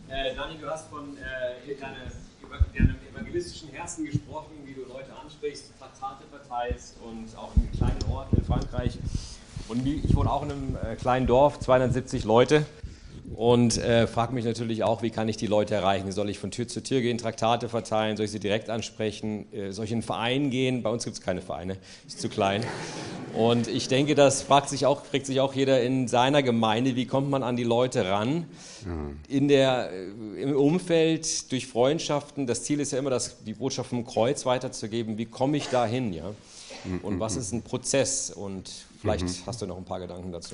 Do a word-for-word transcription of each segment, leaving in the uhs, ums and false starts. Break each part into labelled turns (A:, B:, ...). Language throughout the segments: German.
A: Äh, Dani, du hast von äh, deiner, über, deinem evangelistischen Herzen gesprochen, wie du Leute ansprichst, Traktate verteilst und auch in kleinen Orten in Frankreich. Und ich wohne auch in einem äh, kleinen Dorf, zweihundertsiebzig Leute. Und äh, frage mich natürlich auch, wie kann ich die Leute erreichen? Soll ich von Tür zu Tür gehen, Traktate verteilen? Soll ich sie direkt ansprechen? Äh, soll ich in einen Verein gehen? Bei uns gibt es keine Vereine, ist zu klein. Und ich denke, das fragt sich auch, fragt sich auch jeder in seiner Gemeinde, wie kommt man an die Leute ran? In der, im Umfeld, durch Freundschaften. Das Ziel ist ja immer, das, die Botschaft vom Kreuz weiterzugeben. Wie komme ich da hin? Ja? Und was ist ein Prozess? Und vielleicht mhm. hast du noch ein paar Gedanken dazu.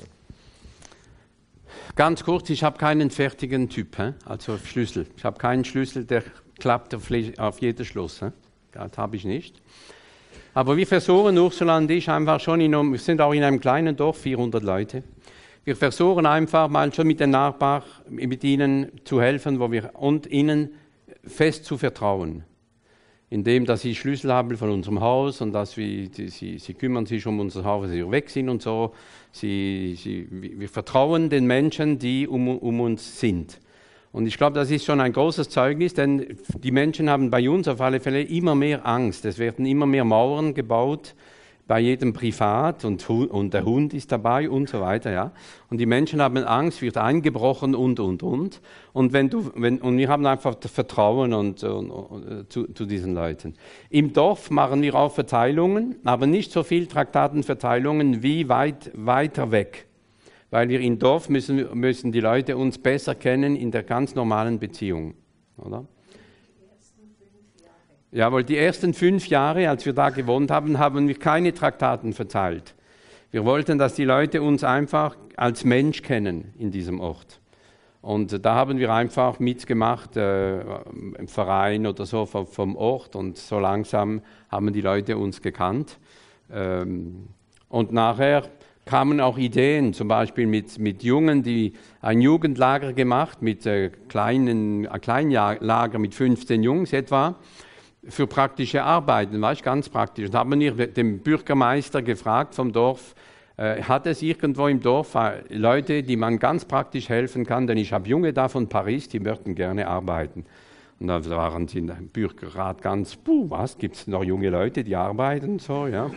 B: Ganz kurz, ich habe keinen fertigen Typ, he? Also Schlüssel. Ich habe keinen Schlüssel, der klappt auf, auf jedes Schloss. He? Das habe ich nicht. Aber wir versuchen, Ursula und ich, einfach schon, in, wir sind auch in einem kleinen Dorf, vierhundert Leute. Wir versuchen einfach mal schon mit den Nachbarn, mit ihnen zu helfen, wo wir, und ihnen fest zu vertrauen. Indem, dass sie Schlüssel haben von unserem Haus und dass wir, die, sie, sie kümmern sich um unser Haus, wenn sie weg sind und so. Sie, sie, wir vertrauen den Menschen, die um, um uns sind. Und ich glaube, das ist schon ein großes Zeugnis, denn die Menschen haben bei uns auf alle Fälle immer mehr Angst. Es werden immer mehr Mauern gebaut, bei jedem Privat und, und der Hund ist dabei und so weiter. Ja. Und die Menschen haben Angst, wird eingebrochen und, und, und. Und, wenn du, wenn, und wir haben einfach Vertrauen und, und, und, zu, zu diesen Leuten. Im Dorf machen wir auch Verteilungen, aber nicht so viel Traktatenverteilungen wie weit, weiter weg. Weil wir im Dorf müssen, müssen die Leute uns besser kennen in der ganz normalen Beziehung. Oder? Jawohl, die ersten fünf Jahre, als wir da gewohnt haben, haben wir keine Traktaten verteilt. Wir wollten, dass die Leute uns einfach als Mensch kennen in diesem Ort. Und da haben wir einfach mitgemacht, äh, im Verein oder so vom, vom Ort. Und so langsam haben die Leute uns gekannt. Ähm, und nachher kamen auch Ideen, zum Beispiel mit, mit Jungen, die ein Jugendlager gemacht, mit äh, kleinen, ein Kleinlager mit fünfzehn Jungs etwa, für praktische Arbeiten, war ich ganz praktisch. Und haben wir den Bürgermeister gefragt vom Dorf, äh, hat es irgendwo im Dorf äh, Leute, die man ganz praktisch helfen kann, denn ich habe Junge da von Paris, die möchten gerne arbeiten. Und da waren sie im Bürgerrat ganz, puh, was, gibt es noch junge Leute, die arbeiten? So, ja.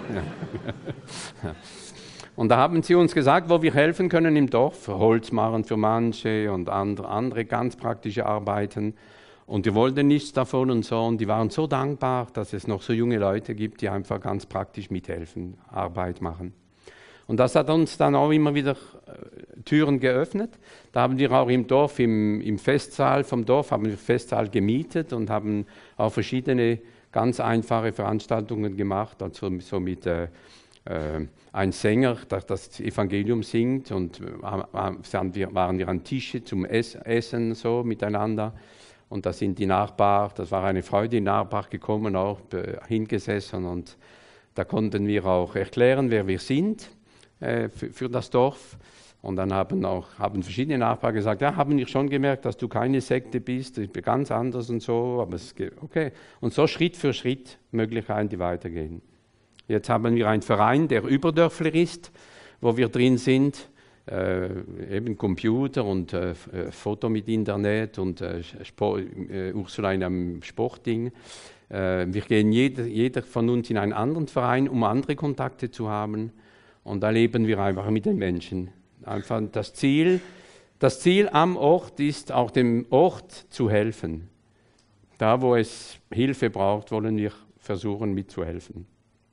B: Und da haben sie uns gesagt, wo wir helfen können im Dorf, Holz machen für manche und andere, andere ganz praktische Arbeiten. Und die wollten nichts davon und so. Und die waren so dankbar, dass es noch so junge Leute gibt, die einfach ganz praktisch mithelfen, Arbeit machen. Und das hat uns dann auch immer wieder äh, Türen geöffnet. Da haben wir auch im Dorf, im, im Festsaal vom Dorf, haben wir Festsaal gemietet und haben auch verschiedene ganz einfache Veranstaltungen gemacht. Also so mit äh, äh, ein Sänger, der das Evangelium singt und äh, waren, wir, waren wir an Tische zum Ess, Essen so miteinander. Und da sind die Nachbarn, das war eine Frau, die Nachbar gekommen, auch äh, hingesessen. Und da konnten wir auch erklären, wer wir sind äh, für, für das Dorf. Und dann haben auch haben verschiedene Nachbarn gesagt, ja, haben wir schon gemerkt, dass du keine Sekte bist, ich bin ganz anders und so. Aber es geht, okay. Und so Schritt für Schritt Möglichkeiten, die weitergehen. Jetzt haben wir einen Verein, der Überdörfler ist, wo wir drin sind. Äh, eben Computer und äh, Foto mit Internet und äh, Sport, äh, Ursula in einem Sportding. Äh, wir gehen jeder, jeder von uns in einen anderen Verein, um andere Kontakte zu haben. Und da leben wir einfach mit den Menschen. Einfach das Ziel, das Ziel am Ort ist, auch dem Ort zu helfen. Da, wo es Hilfe braucht, wollen wir versuchen mitzuhelfen.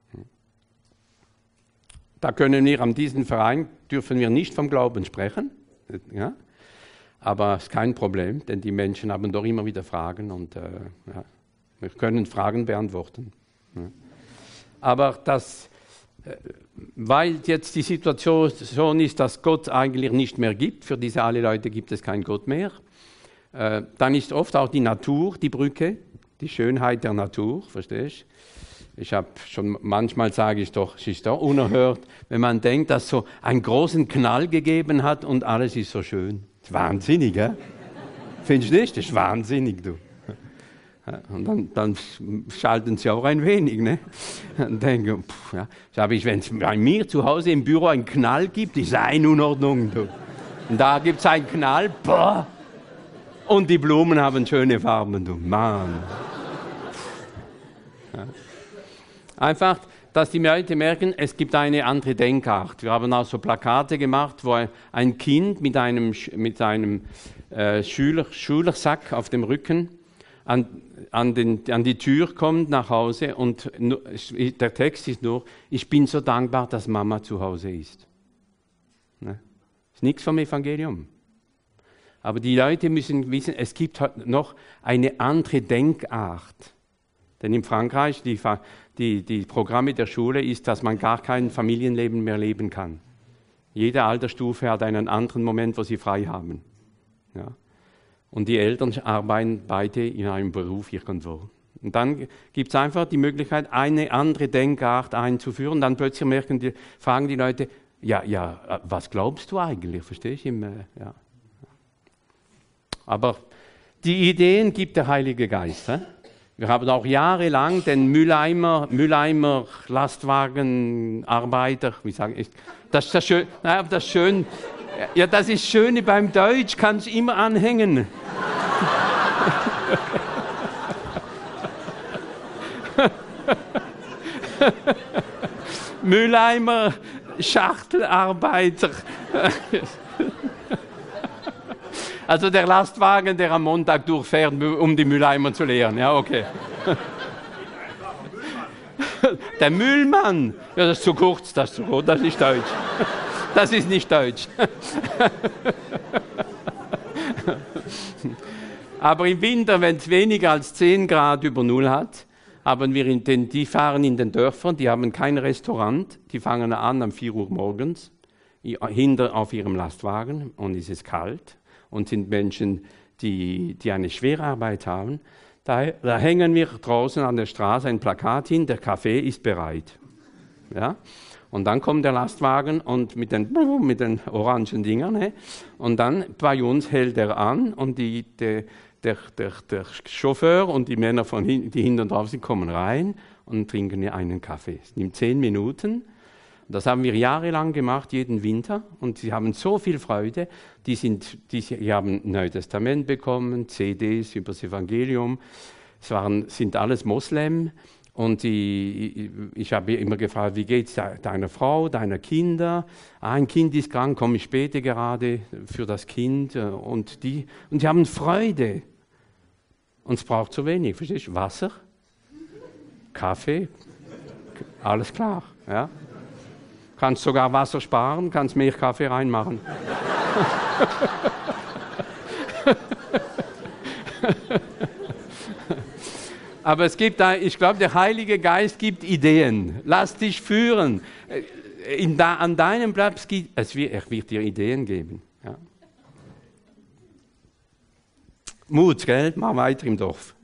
B: Da können wir an diesem Verein, dürfen wir nicht vom Glauben sprechen, ja? Aber es ist kein Problem, denn die Menschen haben doch immer wieder Fragen und äh, ja, wir können Fragen beantworten. Ja. Aber das, äh, weil jetzt die Situation ist, dass Gott eigentlich nicht mehr gibt, für diese alle Leute gibt es keinen Gott mehr, äh, dann ist oft auch die Natur die Brücke, die Schönheit der Natur, verstehst du? Ich habe schon, manchmal sage ich doch, es ist doch unerhört, wenn man denkt, dass es so einen großen Knall gegeben hat und alles ist so schön. Das ist wahnsinnig, gell? Findest du nicht? Das ist wahnsinnig, du. Und dann, dann schalten sie auch ein wenig, ne? Und denken, pff, ja. Sag ich, wenn es bei mir zu Hause im Büro einen Knall gibt, ist eine Unordnung, du. Und da gibt es einen Knall, boah. Und die Blumen haben schöne Farben, du Mann. Ja. Einfach, dass die Leute merken, es gibt eine andere Denkart. Wir haben auch so Plakate gemacht, wo ein Kind mit einem, mit einem äh, Schüler, Schülersack auf dem Rücken an, an, den, an die Tür kommt nach Hause und der Text ist nur, ich bin so dankbar, dass Mama zu Hause ist. Ne? Ist nichts vom Evangelium. Aber die Leute müssen wissen, es gibt noch eine andere Denkart. Denn in Frankreich, die, die, die Programme der Schule ist, dass man gar kein Familienleben mehr leben kann. Jede Altersstufe hat einen anderen Moment, wo sie frei haben. Ja. Und die Eltern arbeiten beide in einem Beruf irgendwo. Und dann gibt es einfach die Möglichkeit, eine andere Denkart einzuführen. Dann plötzlich merken die, fragen die Leute, ja, ja, was glaubst du eigentlich? Verstehst du? Ja. Aber die Ideen gibt der Heilige Geist. He? Wir haben auch jahrelang den Mülleimer, Mülleimer Lastwagenarbeiter, wie sagen ich, das ist das schön, naja, das schön, ja, das ist Schöne beim Deutsch, kannst immer anhängen. Mülleimer Schachtelarbeiter. Also der Lastwagen, der am Montag durchfährt, um die Mülleimer zu leeren. Ja, okay. Der Müllmann. Ja, das ist zu kurz, das ist zu kurz, das ist nicht deutsch. Das ist nicht deutsch. Aber im Winter, wenn es weniger als zehn Grad über Null hat, haben wir in den, die fahren in den Dörfern, die haben kein Restaurant, die fangen an um vier Uhr morgens, hinter auf ihrem Lastwagen und es ist kalt. Und sind Menschen, die, die eine Schwerarbeit haben. Da, da hängen wir draußen an der Straße ein Plakat hin, der Kaffee ist bereit. Ja? Und dann kommt der Lastwagen und mit den, mit den orangen Dingern. Ne? Und dann bei uns hält er an und die, der, der, der, der Chauffeur und die Männer, von hin, die hinten drauf sind, kommen rein und trinken einen Kaffee. Es nimmt zehn Minuten. Das haben wir jahrelang gemacht, jeden Winter. Und sie haben so viel Freude. Die, sind, die, die haben ein Neues Testament bekommen, C Ds über das Evangelium. Es waren, sind alles Moslem. Und die, ich habe immer gefragt, wie geht es deiner Frau, deiner Kinder? Ah, ein Kind ist krank, komm, ich bete gerade für das Kind. Und die, und die haben Freude. Und es braucht zu wenig, verstehst du? Wasser, Kaffee, alles klar, ja. Kannst sogar Wasser sparen, kannst mehr Kaffee reinmachen. Aber es gibt, ich glaube, der Heilige Geist gibt Ideen. Lass dich führen. In da, an deinem Platz, es wird, er wird dir Ideen geben. Ja. Mut, gell? Mach weiter im Dorf.